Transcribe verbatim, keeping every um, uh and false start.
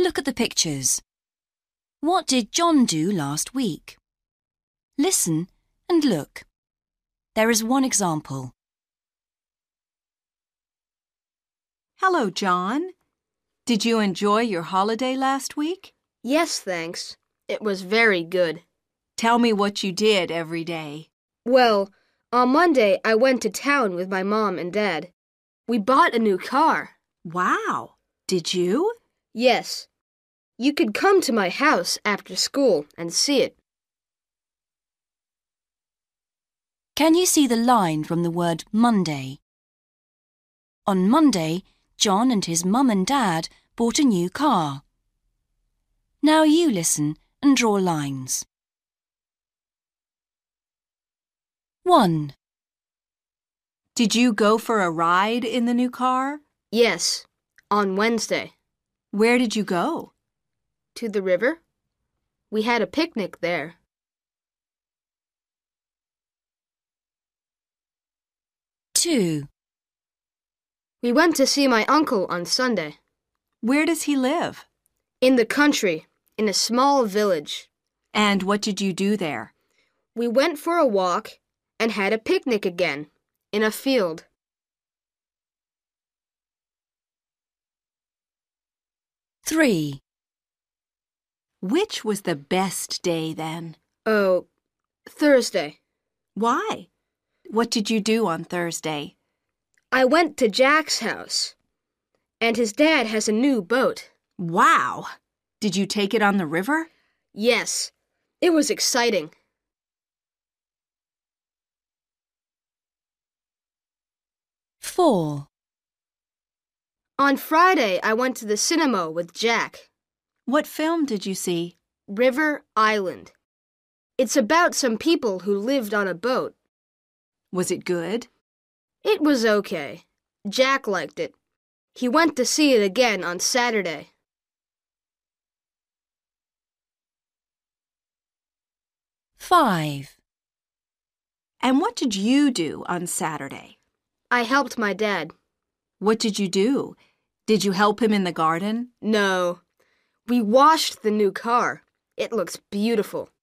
look at the pictures. What did John do last week? Listen and look. There is one example. Hello, John. Did you enjoy your holiday last week? Yes, thanks. It was very good. Tell me what you did every day. Well, on Monday I went to town with my mom and dad. We bought a new car. Wow! Did you? Yes. You could come to my house after school and see it. Can you see the line from the word Monday? On Monday, John and his mum and dad bought a new car. Now you listen and draw lines. one. Did you go for a ride in the new car? Yes, on Wednesday. Where did you go? To the river. We had a picnic there. two. We went to see my uncle on Sunday. Where does he live? In the country, in a small village. And what did you do there? We went for a walk and had a picnic again, in a field. three. Which was the best day then? Oh, Thursday. Why? What did you do on Thursday? I went to Jack's house, and his dad has a new boat. Wow! Did you take it on the river? Yes, it was exciting. four. On Friday, I went to the cinema with Jack. What film did you see? River Island. It's about some people who lived on a boat. Was it good? It was okay. Jack liked it. He went to see it again on Saturday. five. And what did you do on Saturday? I helped my dad. What did you do? Did you help him in the garden? No. We washed the new car. It looks beautiful.